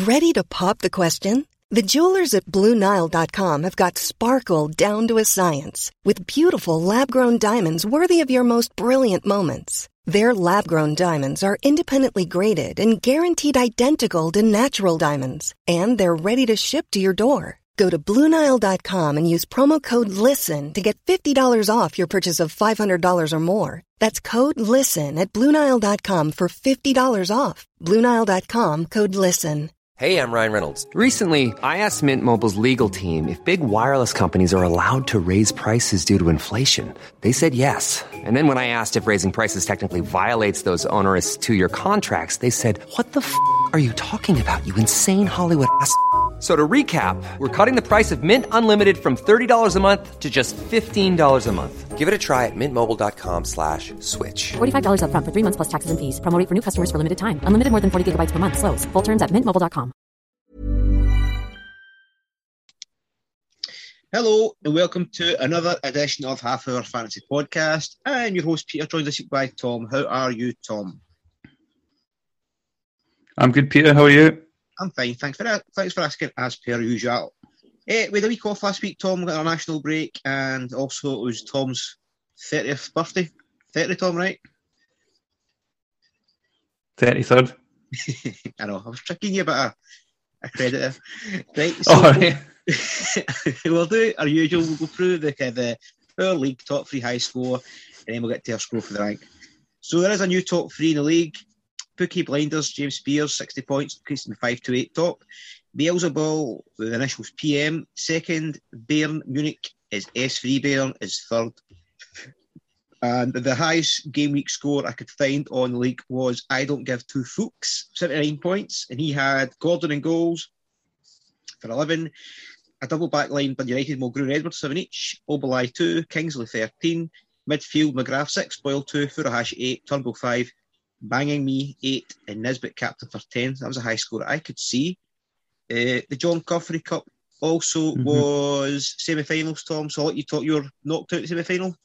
Ready to pop the question? The jewelers at BlueNile.com have got sparkle down to a science with beautiful lab-grown diamonds worthy of your most brilliant moments. Their lab-grown diamonds are independently graded and guaranteed identical to natural diamonds, and they're ready to ship to your door. Go to BlueNile.com and use promo code LISTEN to get $50 off your purchase of $500 or more. That's code LISTEN at BlueNile.com for $50 off. BlueNile.com, code LISTEN. Hey, I'm Ryan Reynolds. Recently, I asked Mint Mobile's legal team if big wireless companies are allowed to raise prices due to inflation. They said yes. And then when I asked if raising prices technically violates those onerous two-year contracts, they said, "What the f*** are you talking about, you insane Hollywood ass f- So to recap, we're cutting the price of Mint Unlimited from $30 a month to just $15 a month. Give it a try at mintmobile.com/switch. $45 up front for 3 months plus taxes and fees. Promo rate for new customers for limited time. Unlimited more than 40 gigabytes per month. Slows full terms at mintmobile.com. Hello and welcome to another edition of Half Hour Fantasy Podcast. I'm your host Peter, joined this week by Tom. How are you, Tom? I'm good, Peter. How are you? I'm fine. Thanks for asking, as per usual. We had a week off last week, Tom. We got a national break, and also it was Tom's 30th birthday. 30, Tom, right? 33rd. I know. I was tricking you, but a credit there. Right. So right. We'll do our usual. We'll go through our league top three high score, and then we'll get to our score for the rank. So there is a new top three in the league. Peaky Blinders, James Spears, 60 points, increasing 5 to 8 top. Beelzebub, with the initials PM, second. Bayern Munich is S3 Bayern, is third. And the highest game week score I could find on the league was I Don't Give Two Fucks, 79 points. And he had Gordon in goals for 11. A double back line, but United, Mulgrew Edwards, 7 each. Oberlai 2, Kingsley 13. Midfield, McGrath 6, Boyle 2, Furuhashi 8, Turnbull 5. Banging Me 8 and Nisbet captain for 10. That was a high score I could see. The John Coffey Cup also was semi-finals, Tom. So I'll let you talk. You were knocked out in the semi-final.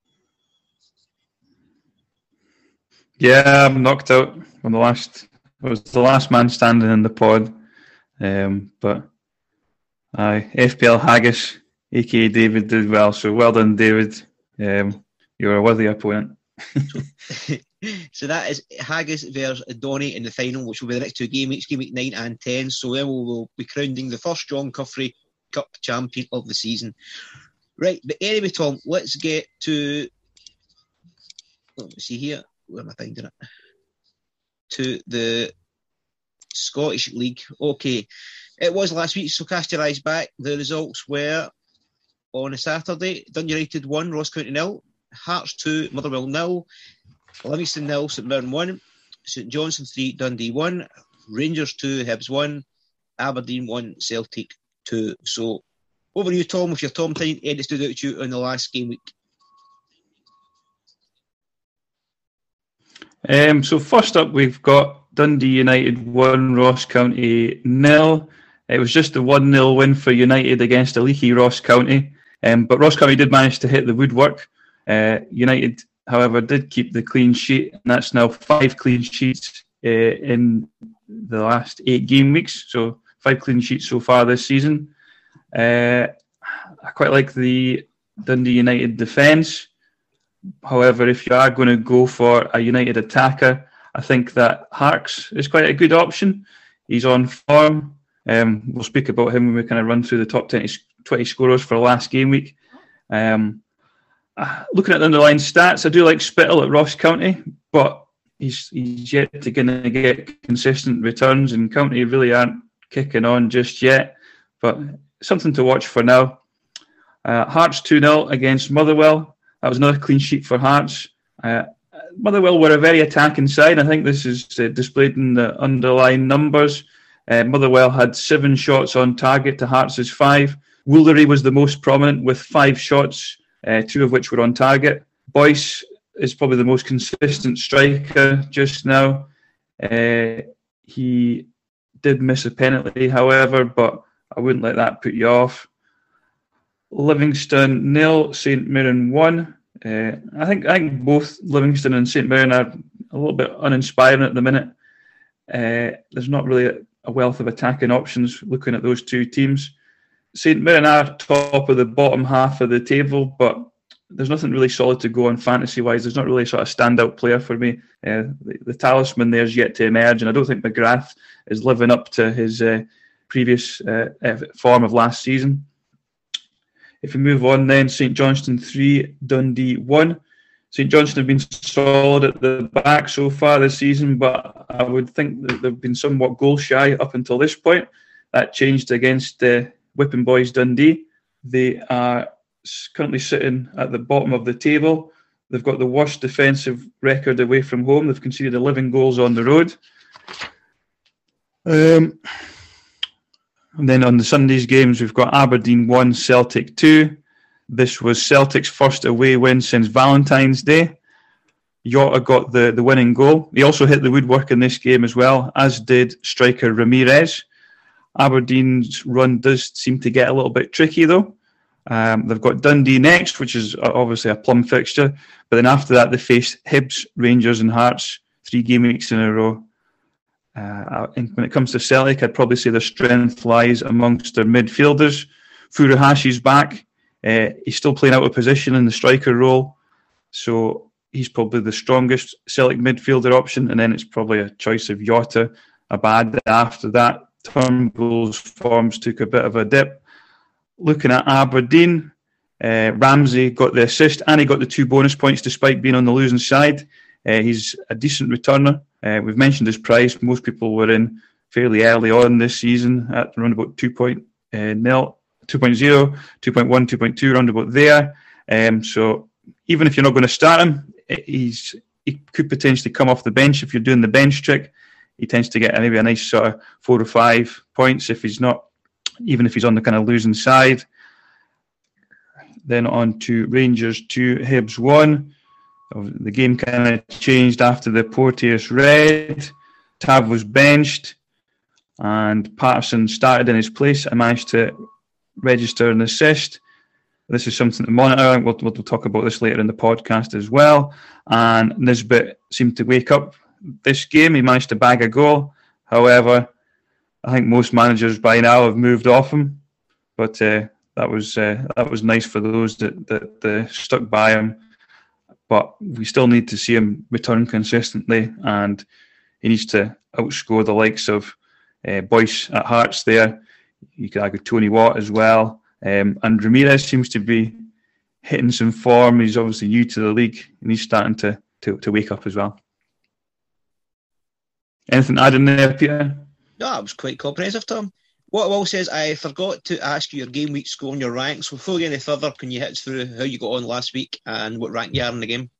Yeah, I'm knocked out on I was the last man standing in the pod. But FPL Haggis, aka David, did well. So well done, David. You're a worthy opponent. So that is Haggis versus Donny in the final, which will be the next two game weeks, game week 9 and 10. So then we'll be crowning the first John Coffey Cup champion of the season. Right, but anyway, Tom, let's get to... Let me see here. Where am I finding it? To the Scottish League. Okay, it was last week, so cast your eyes back. The results were on a Saturday. Dundee United 1, Ross County 0. Hearts 2, Motherwell 0. Livingston 0, St Mirren 1, St Johnstone 3, Dundee 1, Rangers 2, Hibs 1, Aberdeen 1, Celtic 2. So, over to you, Tom, with your Tom time. Any stood out to you in the last game week? So first up, we've got Dundee United 1, Ross County 0. It was just a 1-0 win for United against a leaky Ross County. But Ross County did manage to hit the woodwork. United, however, did keep the clean sheet, and that's now 5 clean sheets in the last 8 game weeks. So 5 clean sheets so far this season. I quite like the Dundee United defence. However, if you are going to go for a United attacker, I think that Harkes is quite a good option. He's on form. We'll speak about him when we kind of run through the top 20 scorers for last game week. Looking at the underlying stats, I do like Spittle at Ross County, but he's yet to get consistent returns, and County really aren't kicking on just yet. But something to watch for now. Hearts 2-0 against Motherwell. That was another clean sheet for Hearts. Motherwell were a very attacking side. I think this is displayed in the underlying numbers. Motherwell had 7 shots on target to Hearts' 5. Woolery was the most prominent with 5 shots, 2 of which were on target. Boyce is probably the most consistent striker just now. He did miss a penalty, however, but I wouldn't let that put you off. Livingston 0, St Mirren 1. I think both Livingston and St Mirren are a little bit uninspiring at the minute. There's not really a wealth of attacking options looking at those two teams. St Mirren are top of the bottom half of the table, but there's nothing really solid to go on fantasy-wise. There's not really a sort of standout player for me. The talisman there's yet to emerge, and I don't think McGrath is living up to his previous form of last season. If we move on then, St Johnstone 3, Dundee 1. St Johnstone have been solid at the back so far this season, but I would think that they've been somewhat goal shy up until this point. That changed against Whipping Boys Dundee. They are currently sitting at the bottom of the table. They've got the worst defensive record away from home. They've conceded 11 goals on the road. And then on the Sunday's games, we've got Aberdeen 1, Celtic 2. This was Celtic's first away win since Valentine's Day. Jota got the winning goal. He also hit the woodwork in this game as well, as did striker Ramirez. Aberdeen's run does seem to get a little bit tricky, though. They've got Dundee next, which is obviously a plum fixture. But then after that, they face Hibs, Rangers and Hearts 3 game weeks in a row. And when it comes to Celtic, I'd probably say their strength lies amongst their midfielders. Furuhashi's back. He's still playing out of position in the striker role. So he's probably the strongest Celtic midfielder option. And then it's probably a choice of Jota, Abada after that. Turnbull's forms took a bit of a dip. Looking at Aberdeen, Ramsey got the assist and he got the 2 bonus points despite being on the losing side. He's a decent returner. We've mentioned his price. Most people were in fairly early on this season at around about 2.0, 2.1, 2.2, round about there. So even if you're not going to start him, he could potentially come off the bench if you're doing the bench trick. He tends to get maybe a nice sort of 4 or 5 points if he's not, even if he's on the kind of losing side. Then on to Rangers 2, Hibs 1. The game kind of changed after the Porteous red. Tav was benched and Patterson started in his place and managed to register an assist. This is something to monitor. We'll talk about this later in the podcast as well. And Nisbet seemed to wake up this game. He managed to bag a goal. However, I think most managers by now have moved off him. But that was nice for those that stuck by him. But we still need to see him return consistently, and he needs to outscore the likes of Boyce at Hearts there. You could argue Tony Watt as well. And Ramirez seems to be hitting some form. He's obviously new to the league, and he's starting to wake up as well. Anything to add in there, Peter? No, it was quite comprehensive, Tom. What I will say is I forgot to ask you your game week score and your ranks. Before we get any further, can you hit us through how you got on last week and what rank you are in the game?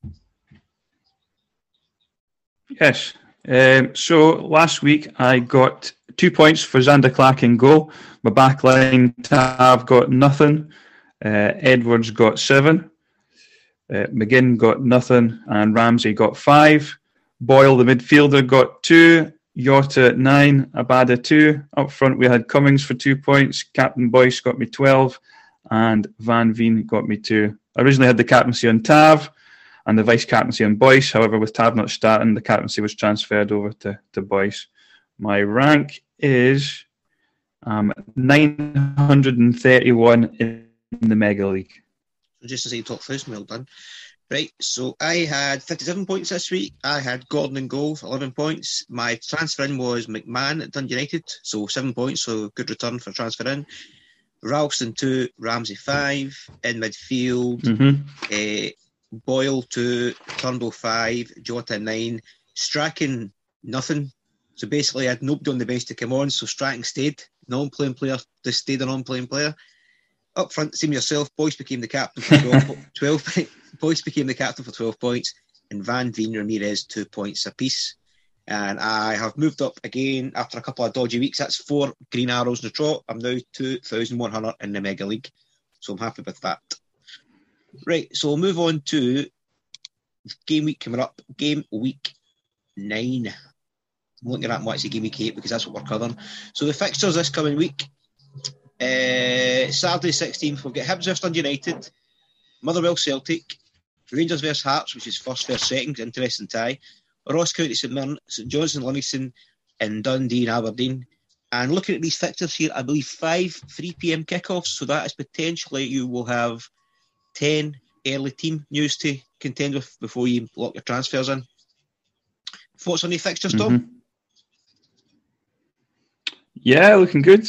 Yes. So last week I got 2 points for Zander Clark in goal. My backline, Tav got nothing. Edwards got 7. McGinn got nothing. And Ramsey got 5. Boyle, the midfielder, got 2. Jota 9, Abada 2. Up front we had Cummings for 2 points. Captain Boyce got me 12. And Van Veen got me 2. I originally had the captaincy on Tav and the vice captaincy on Boyce. However, with Tav not starting, the captaincy was transferred over to Boyce. My rank is 931 in the Mega League. So just to say top first, well done. Right, so I had 57 points this week. I had Gordon in goal, 11 points. My transfer in was McMahon at Dundee United, so 7 points, so good return for transfer in. Ralston 2, Ramsey 5. In midfield, Boyle 2, Turnbull 5, Jota 9. Strachan, nothing. So basically I had nobody on the bench to come on, so Strachan stayed. Non-playing player, just stayed a non-playing player. Up front, same yourself, Boyce became the captain for 12 Boyce became the captain for 12 points, and Van Veen, Ramirez 2 points apiece. And I have moved up again after a couple of dodgy weeks. That's 4 green arrows in the trot. I'm now 2,100 in the Mega League, so I'm happy with that. Right, so we'll move on to game week coming up. Game week 9. I'm looking at what's the game week 8 because that's what we're covering. So the fixtures this coming week. Saturday 16th, we'll get Hibs vs Dundee United, Motherwell Celtic, Rangers vs Hearts, which is first vs second, interesting tie. Ross County St Mirren, St Johnstone Livingston, and Dundee and Aberdeen. And looking at these fixtures here, I believe 5 3 p.m. kickoffs, so that is potentially you will have 10 early team news to contend with before you lock your transfers in. Thoughts on the fixtures, Tom? Yeah, looking good.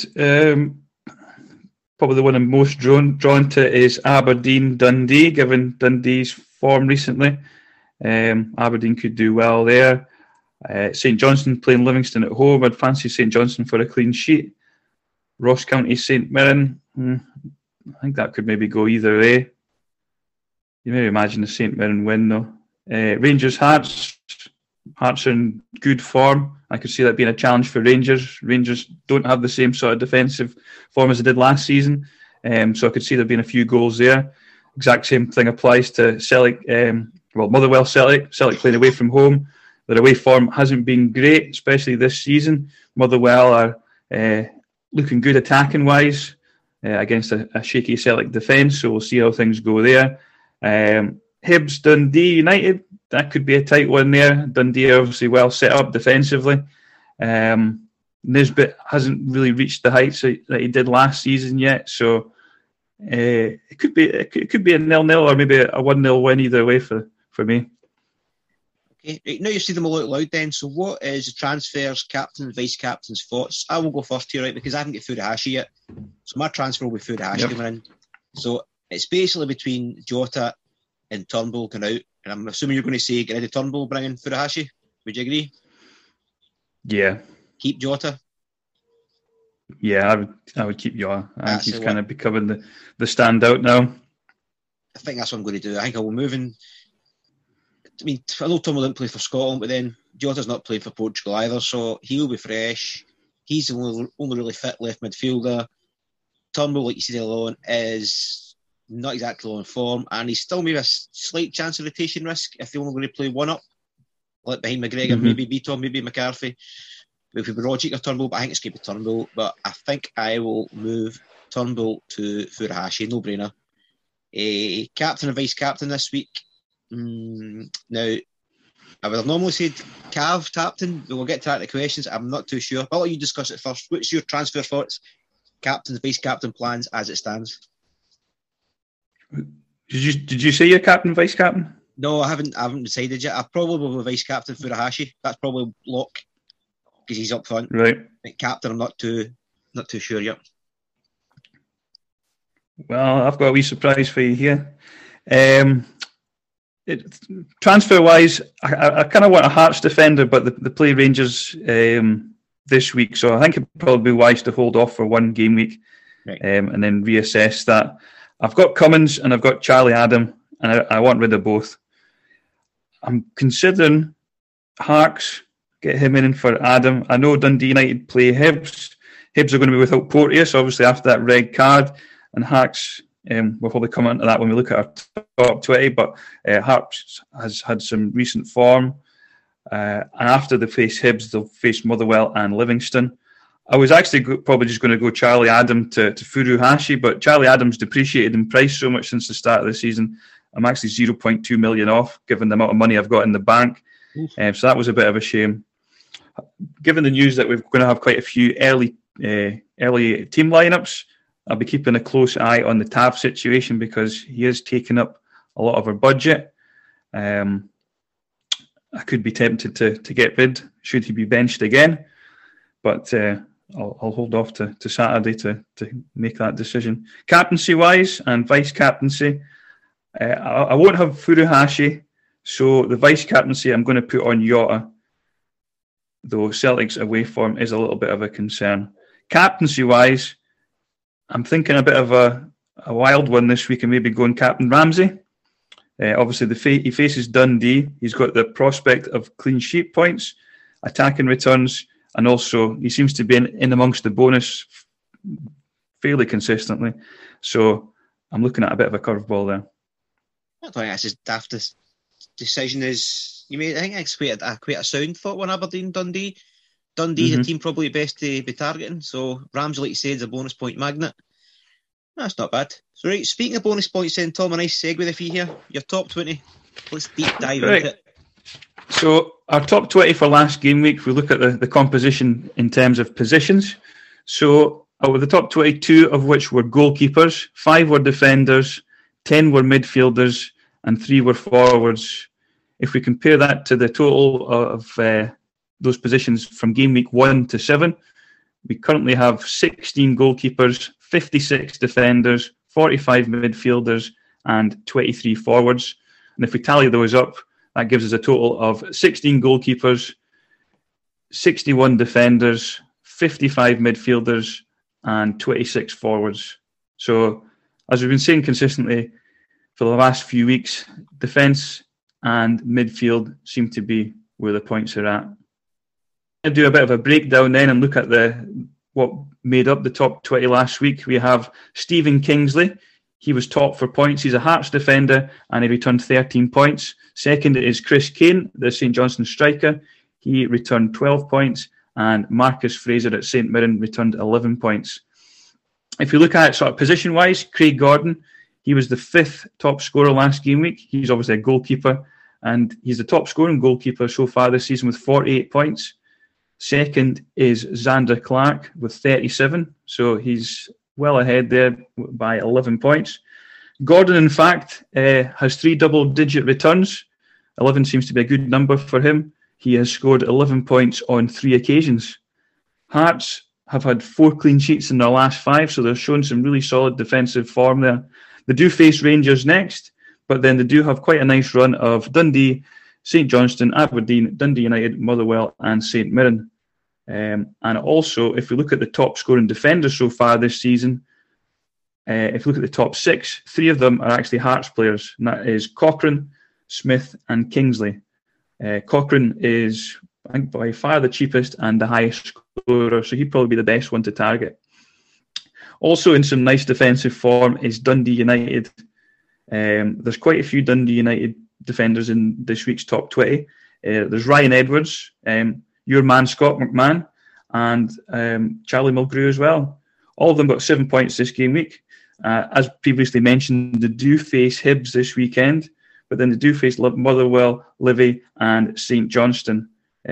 Probably the one I'm most drawn to is Aberdeen-Dundee, given Dundee's form recently. Aberdeen could do well there. St Johnstone playing Livingston at home. I'd fancy St Johnstone for a clean sheet. Ross County, St Mirren. I think that could maybe go either way. You maybe imagine a St Mirren win though. Rangers Hearts. Hearts are in good form. I could see that being a challenge for Rangers. Rangers don't have the same sort of defensive form as they did last season. So I could see there being a few goals there. Exact same thing applies to Celtic. Motherwell Celtic. Celtic playing away from home. Their away form hasn't been great, especially this season. Motherwell are looking good attacking-wise against a shaky Celtic defence, so we'll see how things go there. Hibs, Dundee United, that could be a tight one there. Dundee are obviously well set up defensively. Nisbet hasn't really reached the heights that he did last season yet, so it could be a 0-0 or maybe a 1-0 win either way for me. Okay, right, now you see them all out loud then. So what is the transfers, captain, vice-captain's thoughts? I will go first here, right, because I haven't got Furuhashi yet. So my transfer will be Furuhashi coming in. So it's basically between Jota and Turnbull going out. And I'm assuming you're going to say get rid of Turnbull, bring in Furuhashi. Would you agree? Yeah. Keep Jota? Yeah, I would keep Jota. I think he's kind of becoming the standout now. I think that's what I'm going to do. I think I will move in. I mean, I know Turnbull didn't play for Scotland, but then Jota's not played for Portugal either, so he'll be fresh. He's the only really fit left midfielder. Turnbull, like you said earlier on, is not exactly on form, and he's still maybe a slight chance of rotation risk if they're only going to play one up, like behind McGregor, maybe Beaton, maybe McCarthy. If we Rogic or Turnbull, but I think it's going to be Turnbull. But I think I will move Turnbull to Furuhashi, no brainer. Captain and vice captain this week. Now, I would have normally said Cav captain, but we'll get to that in the questions. I'm not too sure. I'll let you discuss it first. What's your transfer thoughts? Captain, vice captain plans as it stands. Did you say your captain, vice captain? No, I haven't decided yet. I probably will be vice captain Furuhashi. That's probably lock because he's up front. Right. But captain, I'm not too sure yet. Well, I've got a wee surprise for you here. Transfer-wise, I kind of want a Hearts defender, but they play Rangers this week, so I think it'd probably be wise to hold off for one game week, right, and then reassess that. I've got Cummins and I've got Charlie Adam, and I want rid of both. I'm considering Harks, get him in for Adam. I know Dundee United play Hibs. Hibs are going to be without Porteous, obviously, after that red card, and Harks... we'll probably come into that when we look at our top 20, but Harps has had some recent form. And after they face Hibs, they'll face Motherwell and Livingston. I was actually probably just going to go Charlie Adam to Furuhashi, but Charlie Adam's depreciated in price so much since the start of the season. I'm actually 0.2 million off, given the amount of money I've got in the bank. So that was a bit of a shame. Given the news that we're going to have quite a few early team lineups, I'll be keeping a close eye on the Tav situation because he is taking up a lot of our budget. I could be tempted to get rid should he be benched again, but I'll hold off to Saturday to make that decision. Captaincy-wise and vice-captaincy, I won't have Furuhashi, so the vice-captaincy I'm going to put on Jota, though Celtic's away form is a little bit of a concern. Captaincy-wise, I'm thinking a bit of a wild one this week and maybe going Captain Ramsey. Obviously, he faces Dundee. He's got the prospect of clean sheet points, attacking returns, and also he seems to be in amongst the bonus fairly consistently. So I'm looking at a bit of a curveball there. I don't think that's as daft a decision as you made. I think it's quite a sound thought one, Aberdeen, Dundee. Dundee's a team probably best to be targeting. So Ramsey, like you said, is a bonus point magnet. That's not bad. So right, speaking of bonus points then, Tom, a nice segue for you here. Your top 20. Let's deep dive into it. So our top 20 for last game week, we look at the composition in terms of positions. So out of the top 22 of which were goalkeepers, 5 were defenders, 10 were midfielders, and 3 were forwards. If we compare that to the total of those positions from game week 1 to 7, we currently have 16 goalkeepers, 56 defenders, 45 midfielders, and 23 forwards. And if we tally those up, that gives us a total of 16 goalkeepers, 61 defenders, 55 midfielders, and 26 forwards. So, as we've been saying consistently for the last few weeks, defence and midfield seem to be where the points are at. I'll do a bit of a breakdown then and look at what made up the top 20 last week. We have Stephen Kingsley. He was top for points. He's a Hearts defender and he returned 13 points. Second is Chris Kane, the St Johnstone striker. He returned 12 points. And Marcus Fraser at St Mirren returned 11 points. If you look at it sort of position-wise, Craig Gordon, he was the 5th top scorer last game week. He's obviously a goalkeeper, and he's the top scoring goalkeeper so far this season with 48 points. Second is Xander Clark with 37, so he's well ahead there by 11 points. Gordon, in fact, has 3 double-digit returns. 11 seems to be a good number for him. He has scored 11 points on 3 occasions. Hearts have had 4 clean sheets in their last 5, so they're showing some really solid defensive form there. They do face Rangers next, but then they do have quite a nice run of Dundee, St Johnstone, Aberdeen, Dundee United, Motherwell and St Mirren. And also, if we look at the top scoring defenders so far this season, if we look at the top 6, 3 of them are actually Hearts players, and that is Cochrane, Smith and Kingsley. Cochrane is, I think, by far the cheapest and the highest scorer, so he'd probably be the best one to target. Also in some nice defensive form is Dundee United. There's quite a few Dundee United defenders in this week's top 20. There's Ryan Edwards, your man Scott McMahon, and Charlie Mulgrew as well. All of them got 7 points this game week. As previously mentioned, they do face Hibs this weekend, but then they do face Motherwell, Livy and St Johnstone.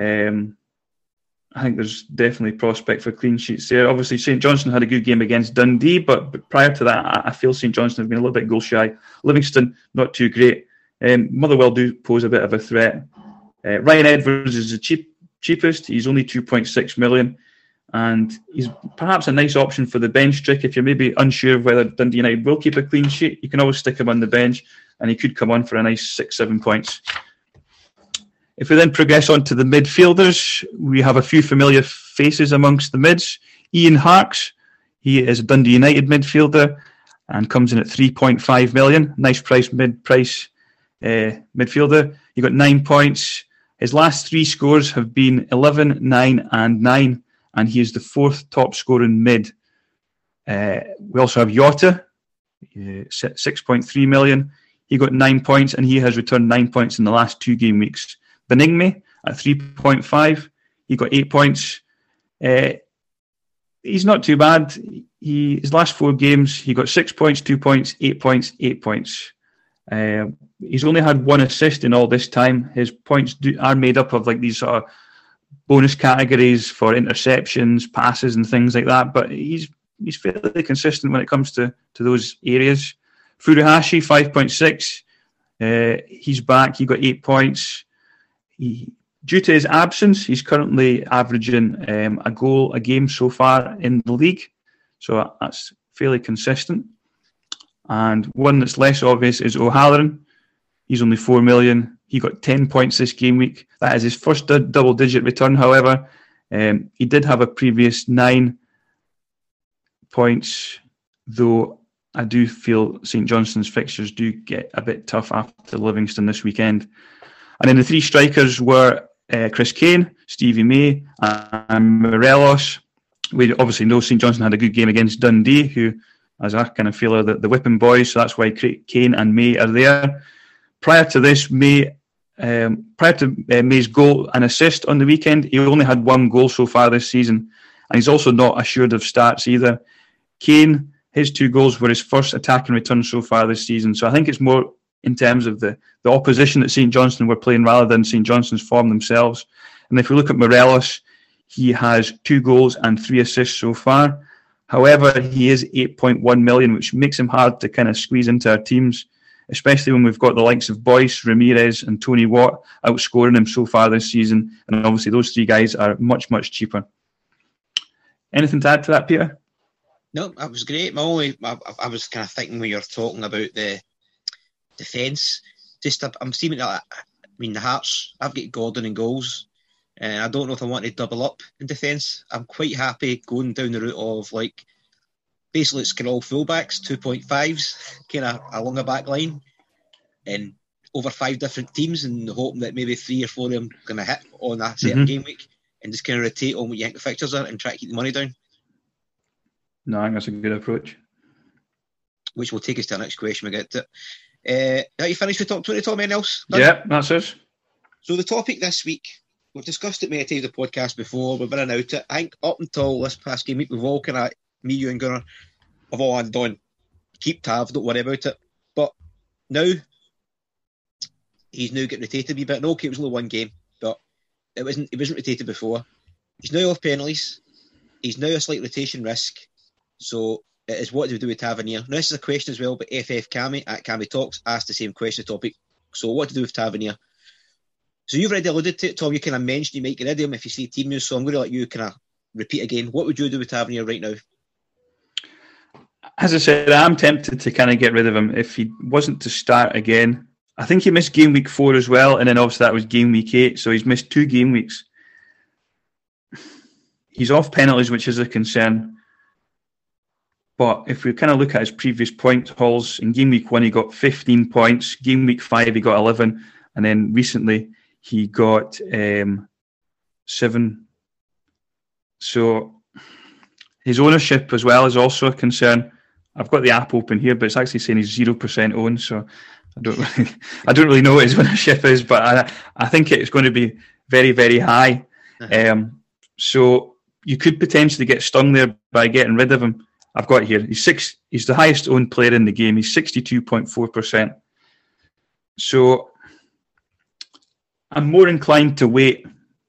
I think there's definitely prospect for clean sheets there. Obviously, St Johnstone had a good game against Dundee, but prior to that, I feel St Johnstone have been a little bit goal shy. Livingston, not too great. Motherwell do pose a bit of a threat. Ryan Edwards is the cheapest. He's only 2.6 million. And he's perhaps a nice option for the bench trick. If you're maybe unsure of whether Dundee United will keep a clean sheet, you can always stick him on the bench and he could come on for a nice 6-7 points. If we then progress on to the midfielders, we have a few familiar faces amongst the mids. Ian Harkes, he is a Dundee United midfielder and comes in at 3.5 million. Nice price, mid-price midfielder. He got 9 points. His last 3 scores have been 11, 9 and 9. And he is the 4th top scoring mid. We also have Jota, 6.3 million. He got 9 points and he has returned 9 points in the last 2 game weeks. Benigme at 3.5. He got 8 points. He's not too bad. His last 4 games, he got 6 points, 2 points, 8 points, 8 points. He's only had 1 assist in all this time. His points are made up of like these sort of bonus categories for interceptions, passes and things like that, but he's fairly consistent when it comes to those areas. Furuhashi, 5.6. He's back. He got 8 points. Due to his absence, he's currently averaging a goal a game so far in the league, so that's fairly consistent. And one that's less obvious is O'Halloran. He's only 4 million. He got 10 points this game week. That is his first double-digit return, however. He did have a previous 9 points, though I do feel St Johnstone's fixtures do get a bit tough after Livingston this weekend. And then the 3 strikers were Chris Kane, Stevie May and Morelos. We obviously know St Johnstone had a good game against Dundee, who, as I kind of feel, are the whipping boys, so that's why Kane and May are there. Prior to this, May's goal and assist on the weekend, he only had 1 goal so far this season, and he's also not assured of starts either. Kane, his 2 goals were his first attacking return so far this season, so I think it's more in terms of the opposition that St Johnstone were playing rather than St Johnstone's form themselves. And if we look at Morelos, he has 2 goals and 3 assists so far. However, he is 8.1 million, which makes him hard to kind of squeeze into our teams, especially when we've got the likes of Boyce, Ramirez and Tony Watt outscoring him so far this season. And obviously those 3 guys are much, much cheaper. Anything to add to that, Peter? No, that was great. I was kind of thinking when you're talking about the defence, I'm seeming that, the Hearts, I've got Gordon in goals. And I don't know if I want to double up in defence. I'm quite happy going down the route of basically it's all fullbacks, 2.5s, kind of along a back line, and over 5 different teams, and hoping that maybe 3 or 4 of them are going to hit on a certain game week, and just kind of rotate on what you think the fixtures are and try to keep the money down. No, I think that's a good approach. Which will take us to the next question we get to. Are you finished with top 20, Tom? Anything else? Done? Yeah, that's us. So the topic this week, we've discussed it many times in the podcast before. We've been in and out it. I think up until this past game week, we've all kind of, me, you and Gunnar, have all had on keep Tav, don't worry about it. But now, he's now getting rotated a wee bit. No, okay, it was only 1 game, but he wasn't rotated before. He's now off penalties. He's now a slight rotation risk. So it is what do we do with Tavernier? Now, this is a question as well, but FF Cammy at Cammy Talks asked the same question topic. So what to do with Tavernier? So you've already alluded to it, Tom. You kind of mentioned you might get rid of him if you see team news. So I'm going to let you kind of repeat again. What would you do with Tavernier right now? As I said, I'm tempted to kind of get rid of him if he wasn't to start again. I think he missed game week 4 as well, and then obviously that was game week 8, so he's missed 2 game weeks. He's off penalties, which is a concern. But if we kind of look at his previous point hauls, in game week 1 he got 15 points, game week 5 he got 11, and then recently he got 7. So his ownership as well is also a concern. I've got the app open here, but it's actually saying he's 0% owned, so I don't really know what his ownership is, but I think it's going to be very, very high. So you could potentially get stung there by getting rid of him. I've got it here. He's the highest owned player in the game. He's 62.4%. So I'm more inclined to wait.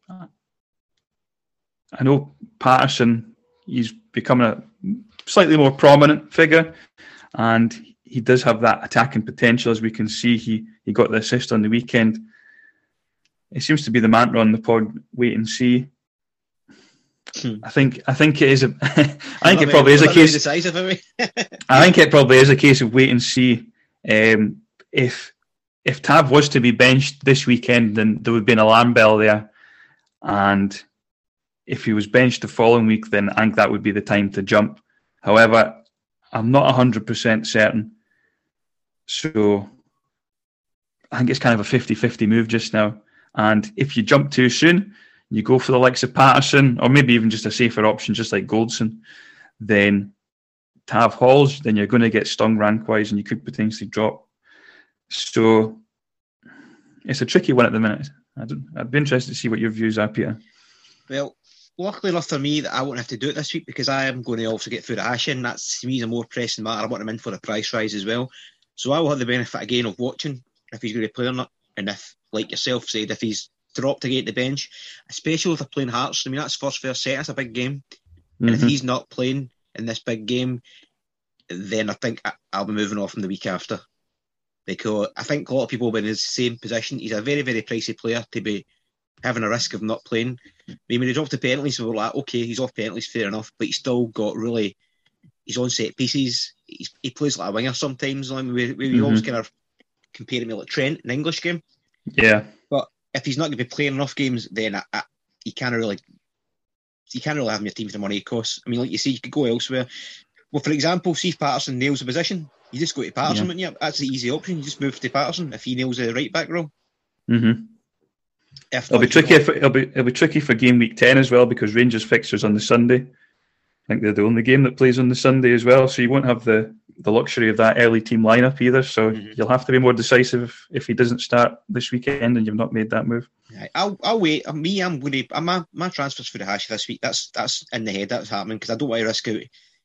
I know Patterson, he's becoming a slightly more prominent figure, and he does have that attacking potential. As we can see, he got the assist on the weekend. It seems to be the mantra on the pod, wait and see. I think it is a I think it probably is a case I think it probably is a case of wait and see. If Tav was to be benched this weekend, then there would be an alarm bell there, and if he was benched the following week, then I think that would be the time to jump. However, I'm not 100% certain, so I think it's kind of a 50-50 move just now. And if you jump too soon, you go for the likes of Patterson, or maybe even just a safer option, just like Goldson, then Tav hauls, then you're going to get stung rank-wise and you could potentially drop. So it's a tricky one at the minute. I'd be interested to see what your views are, Peter. Well, luckily enough for me that I won't have to do it this week, because I am going to also get Furuhashi, and that's, to me, is a more pressing matter. I want him in for a price rise as well. So I will have the benefit again of watching if he's going to play or not. And if, like yourself said, if he's dropped to get the bench, especially if they're playing Hearts, I mean, that's first set, that's a big game. And if he's not playing in this big game, then I think I'll be moving off him the week after. Because I think a lot of people will be in his same position. He's a very, very pricey player to be having a risk of not playing. I mean, when he dropped the penalties, we were like, okay, he's off penalties, fair enough, but he's still got really, he's on set pieces. He plays like a winger sometimes. I mean, we always kind of compare him to like Trent in the English game. Yeah. But if he's not going to be playing enough games, then you can't really have him in your team for the money it costs. I mean, like you say, you could go elsewhere. Well, for example, see if Patterson nails the position, you just go to Patterson, wouldn't you? That's the easy option. You just move to Patterson if he nails the right back role. Mm-hmm. It'll be tricky for game week 10 as well, because Rangers fixtures on the Sunday. I think they're the only game that plays on the Sunday as well, so you won't have the luxury of that early team lineup either. So you'll have to be more decisive if he doesn't start this weekend and you've not made that move. I'll wait. My transfers for the Hash this week. That's in the head. That's happening, because I don't want to risk out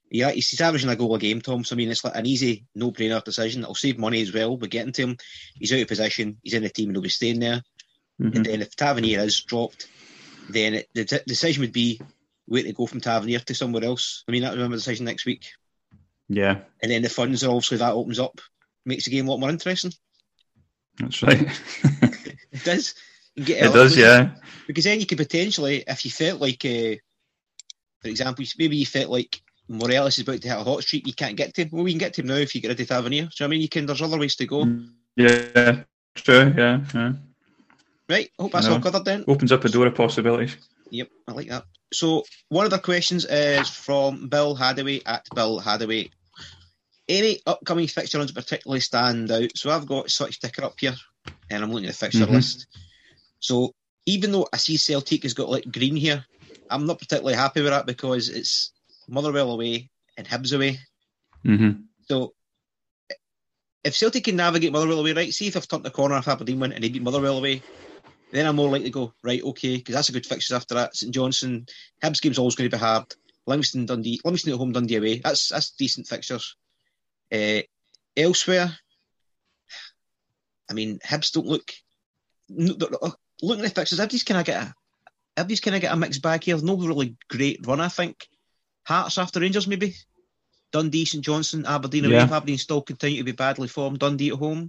Yeah, he's averaging a goal a game, Tom. So, I mean, it's like an easy, no-brainer decision. It'll save money as well by getting to him. He's out of position. He's in the team and he'll be staying there. Mm-hmm. And then if Tavernier is dropped, then the decision would be where to go from Tavernier to somewhere else. I mean, that would be my decision next week. Yeah. And then the funds are obviously that opens up, makes the game a lot more interesting. That's right. It does. It does, yeah. Because then you could potentially, if you felt like, for example, maybe you felt like Morelos is about to hit a hot streak, you can't get to him. Well, we can get to him now if you get rid of Tavernier. So, I mean, there's other ways to go. Yeah, true, yeah. Right, I hope that's all covered then. Opens up a door of possibilities. Yep, I like that. So, one of the questions is from Bill Hadaway at Bill Hadaway. Any upcoming fixture runs particularly stand out? So, I've got such ticker up here, and I'm looking at the fixture list. So, even though I see Celtic has got like green here, I'm not particularly happy with that because it's Motherwell away and Hibs away. Mm-hmm. So, if Celtic can navigate Motherwell away, right, see if they've turned the corner off Aberdeen win and they beat Motherwell away, then I'm more likely to go, right, okay, because that's a good fixture after that. St Johnstone, Hibs game's always going to be hard. Livingston at home, Dundee away. That's decent fixtures. Elsewhere, I mean, Hibs don't look... Looking at the fixtures, Hibs kind of get a mixed bag here. No really great run, I think. Hearts after Rangers, maybe. Dundee, St Johnstone, Aberdeen away. If Aberdeen still continue to be badly formed, Dundee at home.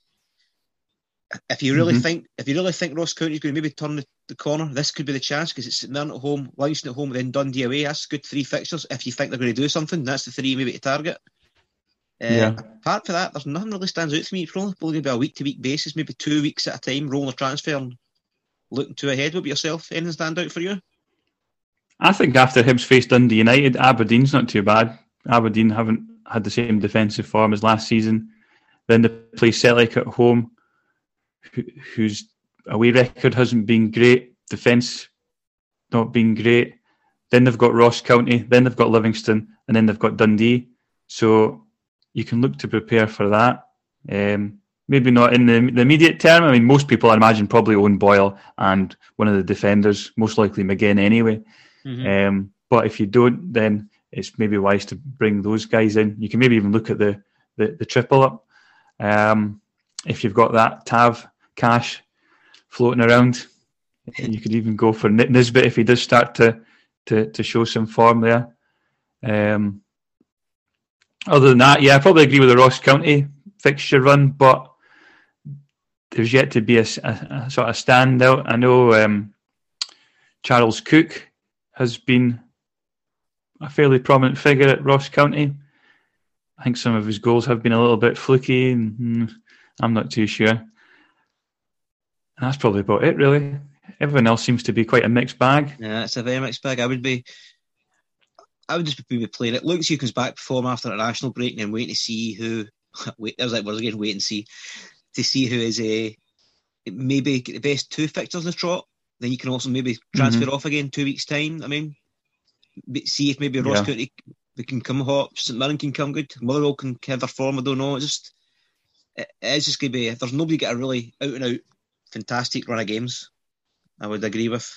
If you really think Ross County's going to maybe turn the corner, this could be the chance because it's St Mirren at home, Livingston at home, then Dundee away. That's good 3 fixtures. If you think they're going to do something, that's the 3 maybe to target. Apart from that, there's nothing really stands out to me. It's probably going to be a week-to-week basis, maybe 2 weeks at a time, rolling a transfer and looking to ahead. What about yourself? Anything stand out for you? I think after Hibs faced Dundee United, Aberdeen's not too bad. Aberdeen haven't had the same defensive form as last season. Then they play Celtic at home, whose away record hasn't been great. Defence not been great. Then they've got Ross County, then they've got Livingston, and then they've got Dundee. So you can look to prepare for that. Maybe not in the immediate term. I mean, most people, I imagine, probably own Boyle and one of the defenders, most likely McGinn anyway. Mm-hmm. But if you don't, then it's maybe wise to bring those guys in. You can maybe even look at the triple up. If you've got that Tav cash floating around, you could even go for Nisbet if he does start to show some form there. Other than that, I probably agree with the Ross County fixture run, but there's yet to be a sort of standout. I know Charles Cook has been a fairly prominent figure at Ross County. I think some of his goals have been a little bit fluky, and I'm not too sure. And that's probably about it, really. Everyone else seems to be quite a mixed bag. Yeah, it's a very mixed bag. I would just be playing it. Look, see who comes back perform after a national break and then waiting to see who... wait and see. To see who is maybe get the best 2 fixtures in the trot. Then you can also maybe transfer off again 2 weeks' time. I mean, see if maybe Ross County can come hot, St Mirren can come good, Motherwell can have their form. I don't know. It's just going to be... There's nobody get a really out-and-out fantastic run of games, I would agree with.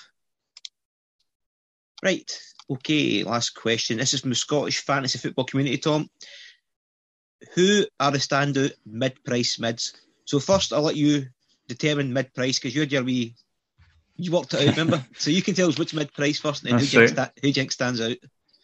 Right. Okay, last question. This is from the Scottish fantasy football community, Tom. Who are the standout mid-price mids? So first, I'll let you determine mid-price because you worked it out, remember? So you can tell us which mid-price first and then who do you think stands out?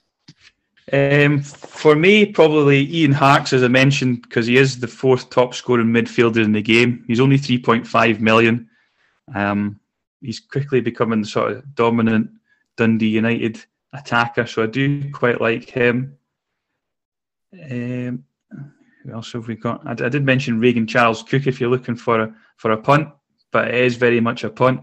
For me, probably Ian Harkes, as I mentioned, because he is the 4th top scoring midfielder in the game. He's only 3.5 million. He's quickly becoming the sort of dominant Dundee United attacker, so I do quite like him. Who else have we got? I did mention Reagan Charles Cook if you're looking for a punt, but it is very much a punt.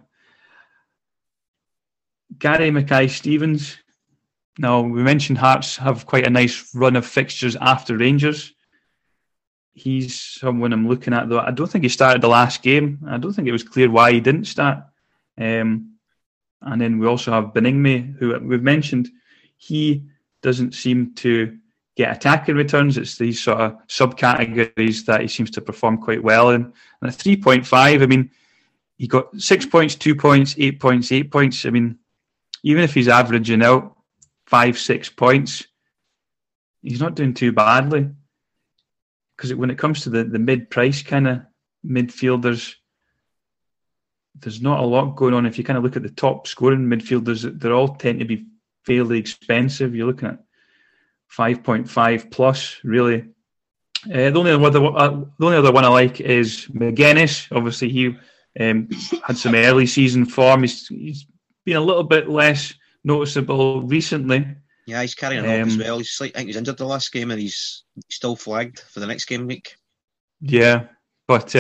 Gary Mackay-Stevens. Now, we mentioned Hearts have quite a nice run of fixtures after Rangers. He's someone I'm looking at, though. I don't think he started the last game. I don't think it was clear why he didn't start. And then we also have Beningme, who we've mentioned. He doesn't seem to get attacking returns. It's these sort of subcategories that he seems to perform quite well in. And at 3.5, I mean, he got 6 points, 2 points, 8 points, 8 points. I mean, even if he's averaging out 5-6 points, he's not doing too badly. Because when it comes to the mid-price kind of midfielders, there's not a lot going on. If you kind of look at the top scoring midfielders, they all tend to be fairly expensive. You're looking at 5.5 plus, really. The only other one I like is McGuinness. Obviously, he had some early season form. He's been a little bit less noticeable recently. Yeah, he's carrying on as well. I think he's injured the last game, and he's still flagged for the next game week. Yeah, but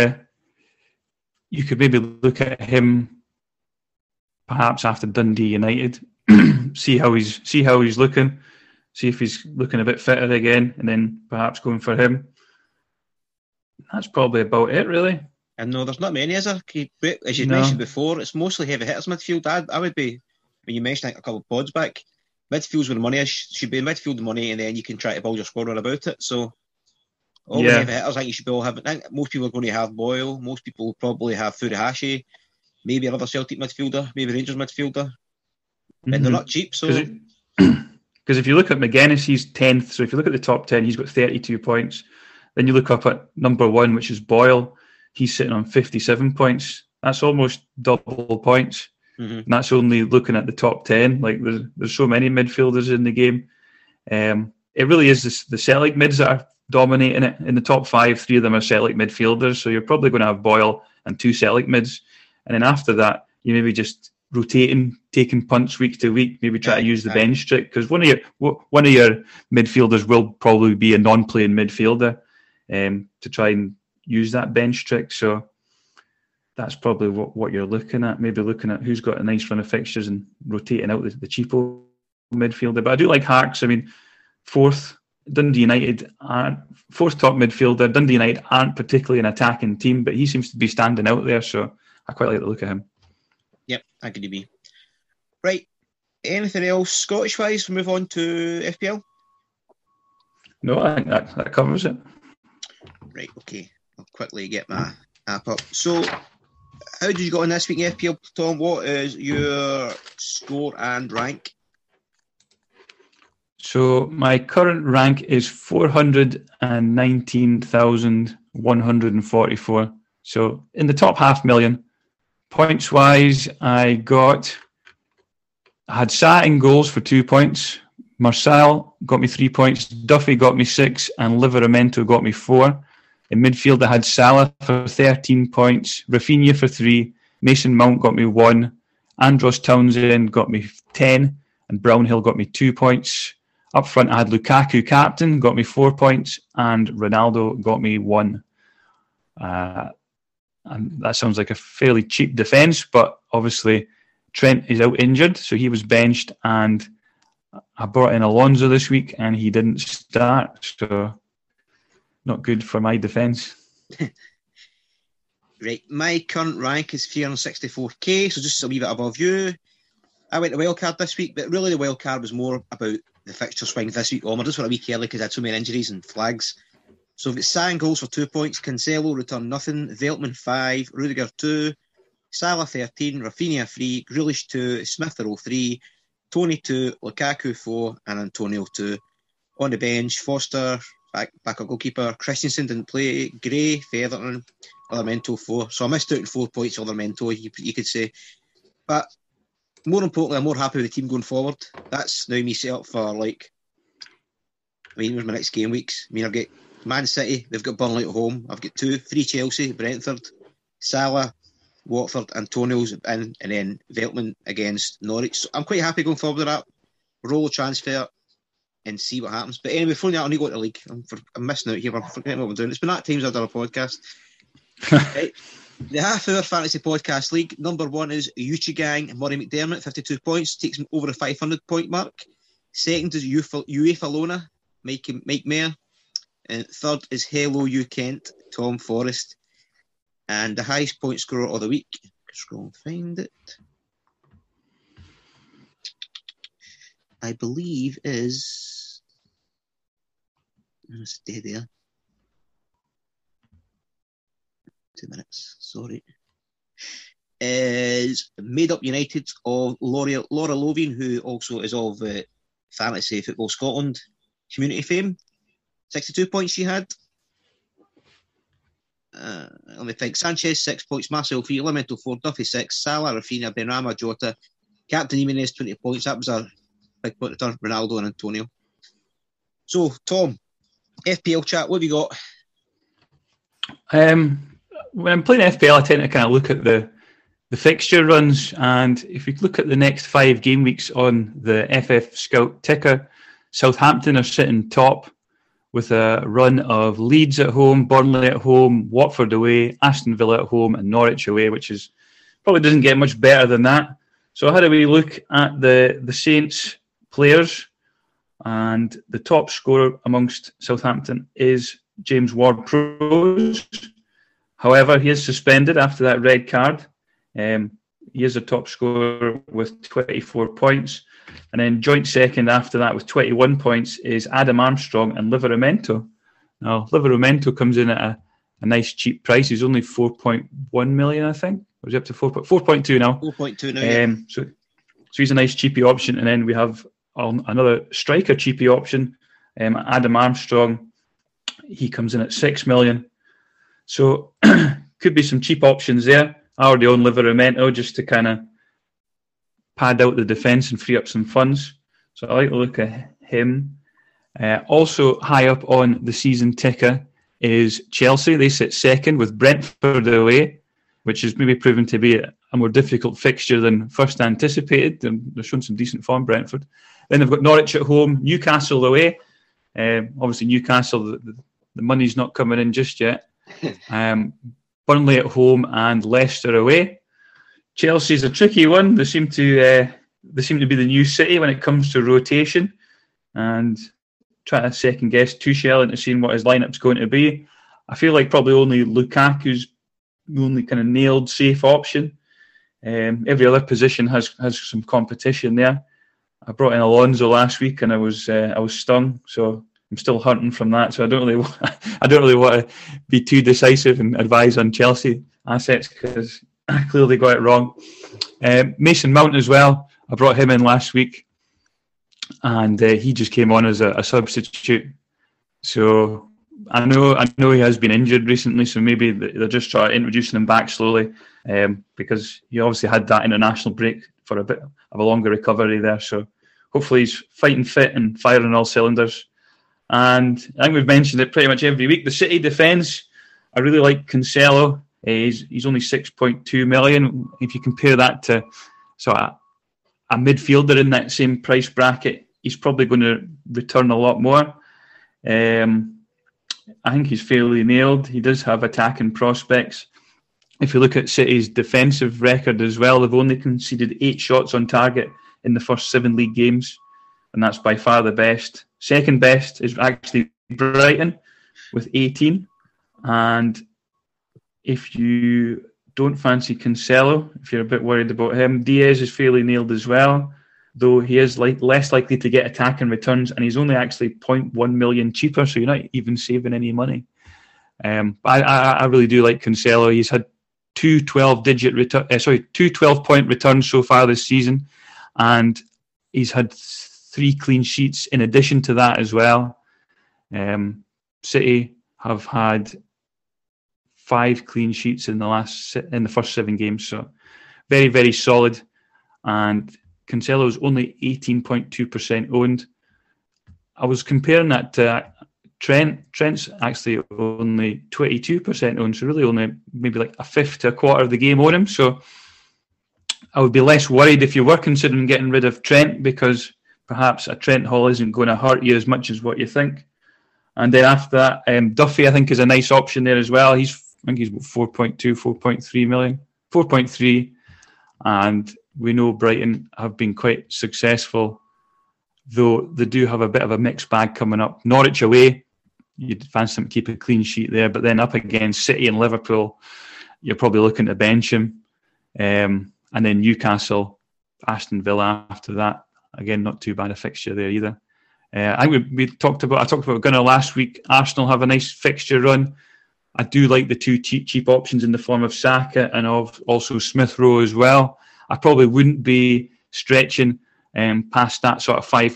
you could maybe look at him perhaps after Dundee United, see how he's looking, see if he's looking a bit fitter again, and then perhaps going for him. That's probably about it, really. And no, there's not many, is there? As you mentioned before, it's mostly heavy hitters midfield. I would be, when you mentioned a couple of pods back, midfield's where the money is. Should be midfield the money, and then you can try to build your squad around about it. So all the heavy hitters, I think you should be all having. I think most people are going to have Boyle. Most people will probably have Furuhashi. Maybe another Celtic midfielder. Maybe Rangers midfielder. And they're not cheap. So because if you look at McGuinness, he's 10th. So if you look at the top 10, he's got 32 points. Then you look up at number 1, which is Boyle. He's sitting on 57 points. That's almost double points. Mm-hmm. And that's only looking at the top 10. Like there's so many midfielders in the game. It really is the Celtic mids that are dominating it. In the top 5, 3 of them are Celtic midfielders. So you're probably going to have Boyle and 2 Celtic mids. And then after that, you maybe just rotating, taking punts week to week, maybe try to use the bench trick. Because one of your midfielders will probably be a non-playing midfielder to try and use that bench trick. So that's probably what you're looking at. Maybe looking at who's got a nice run of fixtures and rotating out the cheapo midfielder. But I do like Harkes. I mean, 4th Dundee United, 4th top midfielder. Dundee United aren't particularly an attacking team, but he seems to be standing out there. So I quite like the look at him. Yep, I could be. Right. Anything else Scottish-wise? Move on to FPL? No, I think that covers it. Right, okay. I'll quickly get my app up. So, how did you go on this week in FPL, Tom? What is your score and rank? So, my current rank is 419,144. So, in the top 500,000. Points-wise, I had Sa in goals for 2 points. Marçal got me 3 points. Duffy got me 6. And Livramento got me 4. In midfield, I had Salah for 13 points. Rafinha for 3. Mason Mount got me 1. Andros Townsend got me 10. And Brownhill got me 2 points. Up front, I had Lukaku captain, got me 4 points. And Ronaldo got me 1. And that sounds like a fairly cheap defence, but obviously Trent is out injured, so he was benched, and I brought in Alonso this week, and he didn't start, so not good for my defence. Right, my current rank is 364k, so just a wee bit above you. I went to wildcard this week, but really the wildcard was more about the fixture swing this week onward. Just for a week early because I had so many injuries and flags. So we've got Sa in goals for 2 points, Cancelo returned nothing, Veltman 5, Rudiger 2, Salah 13, Rafinha 3, Grealish 2, Smith 3, Tony 2, Lukaku 4, and Antonio 2. On the bench, Foster, backup goalkeeper, Christensen didn't play, Gray, Featherton, Livramento 4. So I missed out on 4 points on Livramento, you could say. But more importantly, I'm more happy with the team going forward. That's now me set up for, where's my next game weeks? I've got Man City, they've got Burnley at home. I've got 3 Chelsea, Brentford, Salah, Watford, Antonio's in, and then Veltman against Norwich. So I'm quite happy going forward with that. Roll a transfer and see what happens. But anyway, before that, I need to go to the league. I'm missing out here. I'm forgetting what I'm doing. It's been that times I've done a podcast. Right. The half-hour fantasy podcast league. Number 1 is Uchigang Murray McDermott, 52 points. Takes him over the 500 point mark. Second is UEFA Lona, Mike Mayer. And third is Hello You Kent, Tom Forrest. And the highest point scorer of the week, scroll and find it, I believe is, stay there, 2 minutes, sorry, is Made Up United of Laura Lovien, who also is of Fantasy Football Scotland. Community Fame. 62 points she had. Let me think. Sanchez, 6 points. Marcel 3. Elemental 4. Duffy 6. Salah, Rafinha, Benrahma, Jota. Captain Jimenez, 20 points. That was a big point return. Ronaldo and Antonio. So, Tom, FPL chat, what have you got? When I'm playing FPL, I tend to kind of look at the fixture runs, and if you look at the next 5 game weeks on the FF Scout ticker, Southampton are sitting top with a run of Leeds at home, Burnley at home, Watford away, Aston Villa at home, and Norwich away, which is probably doesn't get much better than that. So how do we look at the Saints players? And the top scorer amongst Southampton is James Ward-Prowse. However, he is suspended after that red card. He is a top scorer with 24 points. And then joint second after that with 21 points is Adam Armstrong and Livramento. Now, Livramento comes in at a nice cheap price. He's only 4.1 million, I think. Or is he up to 4.2 now? 4.2 now, yeah. So he's a nice cheapie option. And then we have another striker cheapie option, Adam Armstrong. He comes in at 6 million. So could be some cheap options there. I already own Livramento just to kind of pad out the defence and free up some funds. So I like to look at him. Also high up on the season ticker is Chelsea. They sit second with Brentford away, which is maybe proven to be a more difficult fixture than first anticipated. And they're showing some decent form, Brentford. Then they've got Norwich at home, Newcastle away. Obviously Newcastle, the money's not coming in just yet. Burnley at home and Leicester away. Chelsea's a tricky one. They seem to be the new City when it comes to rotation, and try to second guess Tuchel into seeing what his lineup's going to be. I feel like probably only Lukaku's the only kind of nailed safe option. Every other position has some competition there. I brought in Alonso last week and I was stung, so I'm still hunting from that. So I don't really want to be too decisive and advise on Chelsea assets because I clearly got it wrong. Mason Mount as well. I brought him in last week, and he just came on as a substitute. So I know he has been injured recently, so maybe they're just trying to introducing him back slowly, because he obviously had that international break for a bit of a longer recovery there. So hopefully he's fighting fit and firing all cylinders. And I think we've mentioned it pretty much every week. The City defence, I really like Cancelo. He's only 6.2 million. If you compare that to a midfielder in that same price bracket, he's probably going to return a lot more. I think he's fairly nailed. He does have attacking prospects. If you look at City's defensive record as well, they've only conceded 8 shots on target in the first 7 league games, and that's by far the best. Second best is actually Brighton with 18. And if you don't fancy Cancelo, if you're a bit worried about him, Diaz is fairly nailed as well, though he is less likely to get attacking returns, and he's only actually 0.1 million cheaper, so you're not even saving any money. I really do like Cancelo. He's had two 12-point returns so far this season, and he's had 3 clean sheets in addition to that as well. City have had 5 clean sheets in the first 7 games, so very, very solid. And Cancelo's only 18.2% owned. I was comparing that to Trent. Trent's actually only 22% owned, so really only maybe like a fifth to a quarter of the game on him. So I would be less worried if you were considering getting rid of Trent, because perhaps a Trent haul isn't going to hurt you as much as what you think. And then after that, Duffy, I think, is a nice option there as well. I think he's 4.3 million. 4.3. And we know Brighton have been quite successful, though they do have a bit of a mixed bag coming up. Norwich away, you'd fancy them to keep a clean sheet there, but then up against City and Liverpool, you're probably looking to bench him. And then Newcastle, Aston Villa after that. Again, not too bad a fixture there either. I think I talked about Gunnar last week. Arsenal have a nice fixture run. I do like the 2 cheap options in the form of Saka and of also Smith Rowe as well. I probably wouldn't be stretching past that sort of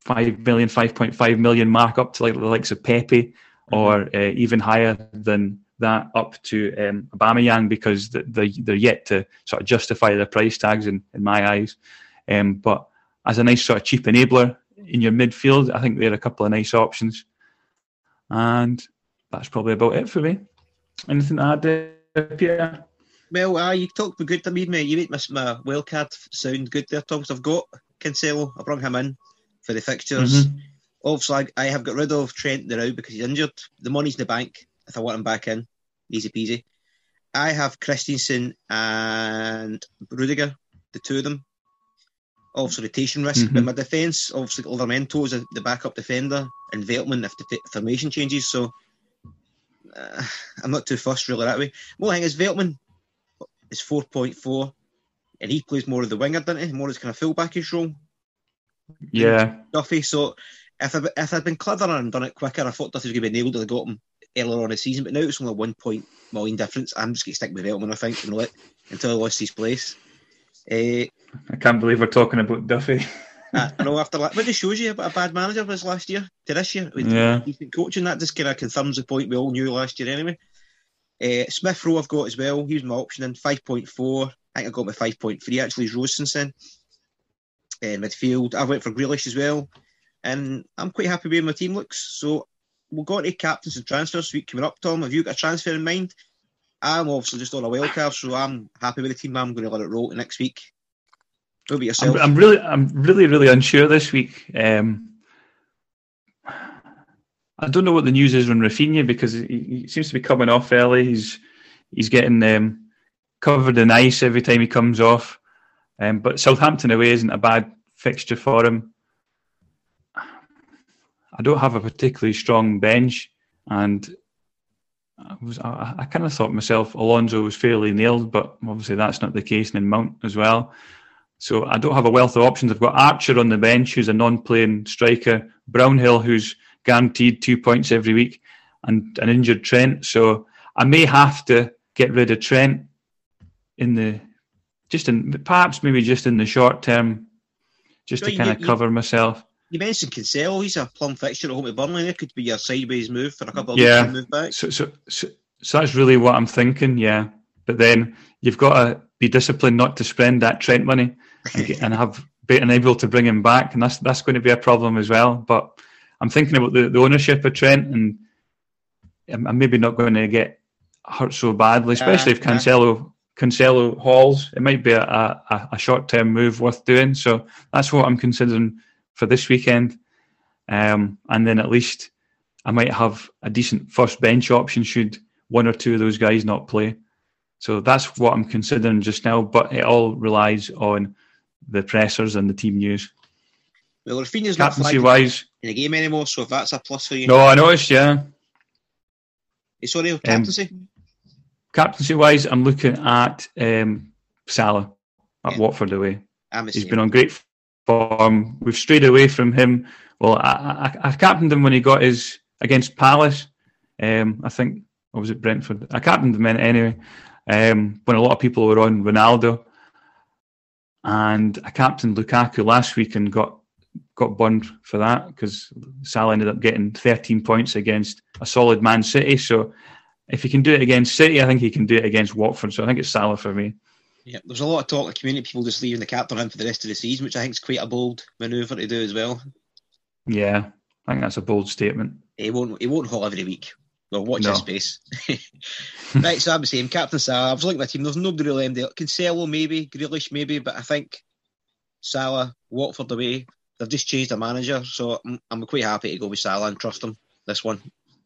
5.5 million mark up to like the likes of Pepe, or even higher than that up to Aubameyang, because they're yet to sort of justify their price tags in my eyes. But as a nice sort of cheap enabler in your midfield, I think they're a couple of nice options. And that's probably about it for me. Anything to add there, Peter? Well, you talked good to me, mate. You made my wildcard sound good there, Tom. So I've got Cancelo. I brought him in for the fixtures. Obviously, I have got rid of Trent now because he's injured. The money's in the bank if I want him back in. Easy peasy. I have Christensen and Rudiger, the two of them. Obviously, rotation risk. But my defence, obviously, Livramento is the backup defender, and Veltman if the formation changes. So I'm not too fussed really that way. One thing is, Veltman is 4.4, and he plays more of the winger, doesn't he? More as kind of full-backish role. Yeah. Duffy. So if I'd been cleverer and done it quicker, I thought Duffy was going to be able to have got him earlier on in the season, but now it's only a 1 million difference. I'm just going to stick with Veltman, I think, and until he lost his place. I can't believe we're talking about Duffy. I know after that, but it shows you about a bad manager was last year to this year. With decent coaching, that just kind of confirms the point we all knew last year anyway. Smith Rowe I've got as well. He was my option in 5.4. I think I got my 5.3 actually. He's rose since then. Midfield, I went for Grealish as well, and I'm quite happy with my team looks. So we'll go into captains and transfers week coming up. Tom, have you got a transfer in mind? I'm obviously just on a wild card, so I'm happy with the team. I'm going to let it roll next week. What about yourself? I'm really unsure this week. I don't know what the news is on Rafinha, because he seems to be coming off early. He's getting covered in ice every time he comes off. But Southampton away isn't a bad fixture for him. I don't have a particularly strong bench, and I kind of thought myself Alonso was fairly nailed, but obviously that's not the case, in Mount as well. So I don't have a wealth of options. I've got Archer on the bench, who's a non-playing striker, Brownhill, who's guaranteed 2 points every week, and an injured Trent. So I may have to get rid of Trent perhaps maybe just in the short term, just to kind of cover myself. You mentioned Cancelo. He's a plum fixture at home at Burnley. It could be a sideways move for a couple of weeks to move back. So that's really what I'm thinking, yeah. But then you've got to be disciplined not to spend that Trent money and have been able to bring him back, and that's going to be a problem as well. But I'm thinking about the ownership of Trent, and I'm maybe not going to get hurt so badly, especially if Cancelo hauls. It might be a short-term move worth doing. So that's what I'm considering for this weekend. And then at least I might have a decent first bench option should one or two of those guys not play. So that's what I'm considering just now, but it all relies on the pressers and the team news. Well, Rafinha's not flagged in the game anymore, so if that's a plus for you. No, I noticed, yeah. Sorry, captaincy? Captaincy-wise, I'm looking at Salah at Watford away. He's been on great form. We've strayed away from him. Well, I captained him when he got his against Palace. I think, or was it Brentford? I captained him anyway. When a lot of people were on Ronaldo, and I captained Lukaku last week and got burned for that because Salah ended up getting 13 points against a solid Man City. So if he can do it against City, I think he can do it against Watford. So I think it's Salah for me. Yeah, there's a lot of talk of community people just leaving the captain in for the rest of the season, which I think is quite a bold manoeuvre to do as well. Yeah, I think that's a bold statement. He won't haul every week. Well, watch his space. Right, so I'm the same. Captain Salah. I was looking at my team. There's nobody really in there. Cancelo maybe, Grealish maybe, but I think Salah, Watford away. They've just changed their manager, so I'm quite happy to go with Salah and trust him this one.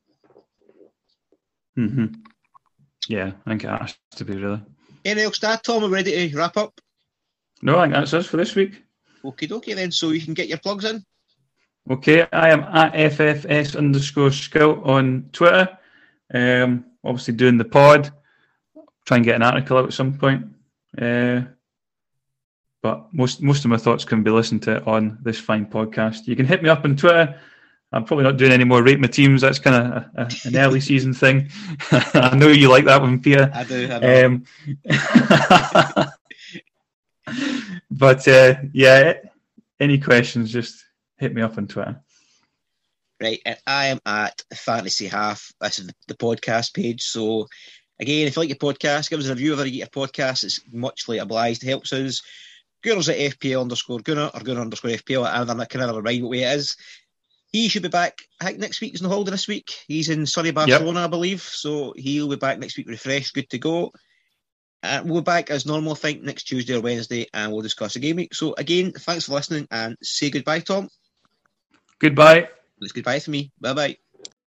Mm-hmm. Yeah, I think it has to be, really. Anything else to add, Tom? Are we ready to wrap up? No, I think that's us for this week. Okie dokie then, so you can get your plugs in. Okay, I am at FFS_scout on Twitter. Obviously doing the pod. Try and get an article out at some point. But most of my thoughts can be listened to on this fine podcast. You can hit me up on Twitter. I'm probably not doing any more Rate My Teams. That's kind of an early season thing. I know you like that one, Peter. I do. But, any questions, just hit me up on Twitter. Right, and I am at Fantasy Half. This is the podcast page. So, again, if you like your podcast, give us a review wherever you get your podcast. It's much like obliged. It helps us. Gunnar's at FPL_Gunnar or Gunnar_FPL. I'm not kind of remind what way it is. He should be back. I think next week is on holiday this week. He's in sunny Barcelona, I believe. So he'll be back next week refreshed, good to go. We'll be back as normal, I think, next Tuesday or Wednesday, and we'll discuss the game week. So, again, thanks for listening, and say goodbye, Tom. Goodbye. It's goodbye for me. Bye-bye.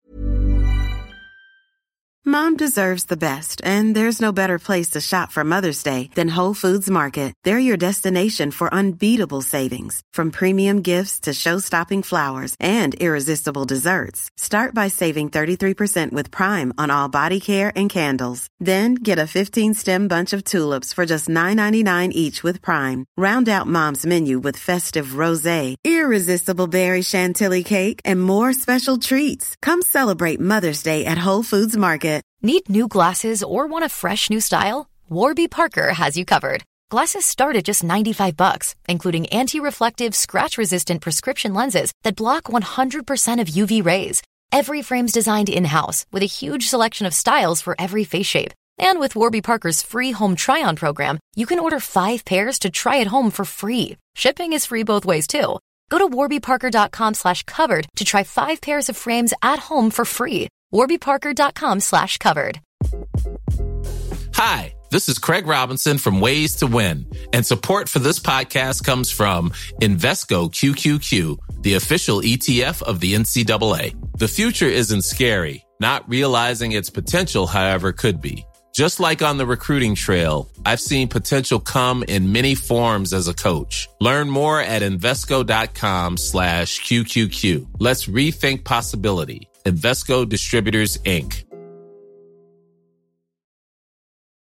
Mom deserves the best, and there's no better place to shop for Mother's Day than Whole Foods Market. They're your destination for unbeatable savings, from premium gifts to show-stopping flowers and irresistible desserts. Start by saving 33% with Prime on all body care and candles. Then get a 15-stem bunch of tulips for just $9.99 each with Prime. Round out Mom's menu with festive rosé, irresistible berry chantilly cake, and more special treats. Come celebrate Mother's Day at Whole Foods Market. Need new glasses or want a fresh new style? Warby Parker has you covered. Glasses start at just $95, including anti-reflective, scratch-resistant prescription lenses that block 100% of UV rays. Every frame's designed in-house with a huge selection of styles for every face shape. And with Warby Parker's free home try-on program, you can order 5 pairs to try at home for free. Shipping is free both ways, too. Go to warbyparker.com/covered to try 5 pairs of frames at home for free. warbyparker.com/covered. Hi, this is Craig Robinson from Ways to Win, and support for this podcast comes from Invesco QQQ, the official ETF of the NCAA. The future isn't scary. Not realizing its potential, however, could be. Just like on the recruiting trail, I've seen potential come in many forms as a coach. Learn more at Invesco.com/QQQ. Let's rethink possibility. Invesco Distributors, Inc.